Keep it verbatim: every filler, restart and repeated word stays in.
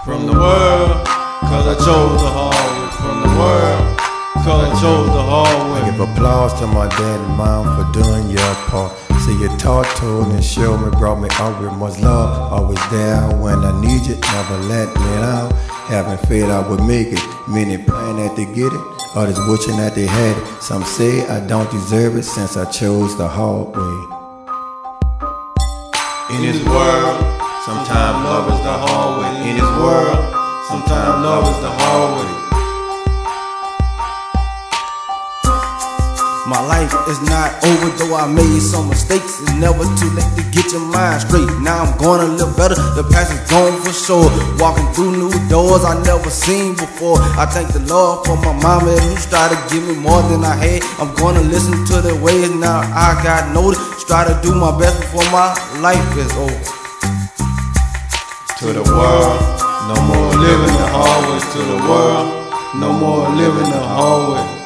from the world, cause I chose the hard way. From the world, cause I chose the hard way. I give applause to my dad and mom for doing your part. See, you taught, told, and showed me, brought me out with much love. Always there when I need you, never let me down. Having faith I would make it, many praying that they get it, others wishing that they had it. Some say I don't deserve it since I chose the hard way. In this world, sometimes love is the hard way. In this world, sometimes love is the hard way. My life is not over, though I made some mistakes. It's never too late to get your mind straight. Now I'm gonna live better, the past is gone for sure. Walking through new doors I never seen before. I thank the Lord for my mama who started to give me more than I had. I'm gonna listen to their ways, now I got noticed. Try to do my best before my life is over. To the world, no more living the hard way. To the world, no more living the hard way.